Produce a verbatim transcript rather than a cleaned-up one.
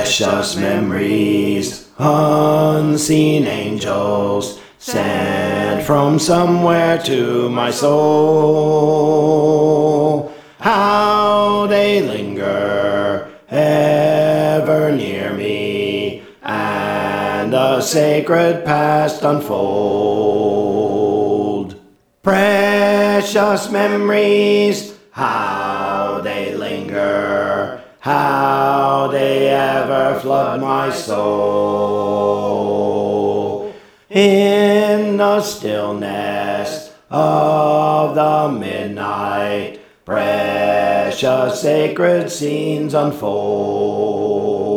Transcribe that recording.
Precious memories, unseen angels, sent from somewhere to my soul. How they linger ever near me, and the sacred past unfold. Precious memories, how they linger, how they ever flood my soul. In the stillness of the midnight, precious sacred scenes unfold.